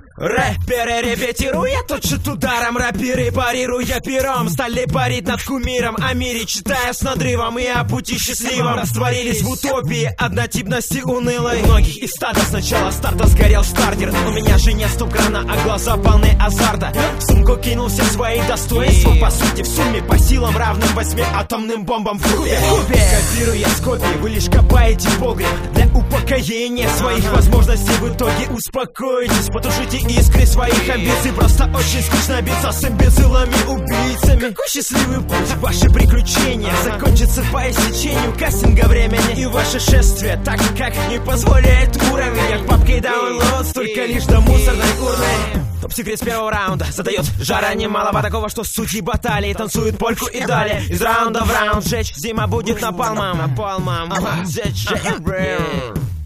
Рэперы репетируя, точит ударом. Рэперы парируя пером, стали парить над кумиром о мире, читая с надрывом и о пути счастливом. Растворились в утопии однотипности унылой. Многих из стада с начала старта сгорел стартер. У меня же нет стоп-крана, а глаза полны азарта. В сумку кинул все свои достоинства. По сути, в сумме по силам равным 8 атомным бомбам в кубе. Копируя с копий, вы лишь копаете погреб для упокоения своих возможностей. В итоге успокойтесь, потушите искры своих амбиций. Просто очень скучно биться с имбецилами-убийцами. Какой счастливый путь, ваши приключения закончится по истечению кастинга времени. И ваше шествие, так как не позволяет уровень. От папки download, только лишь до мусорной урны. Топ-секрет с первого раунда задает жара немалого такого, что судьи баталии танцуют польку и далее. Из раунда в раунд жечь, зима будет напалмом. Напалмом, зечь,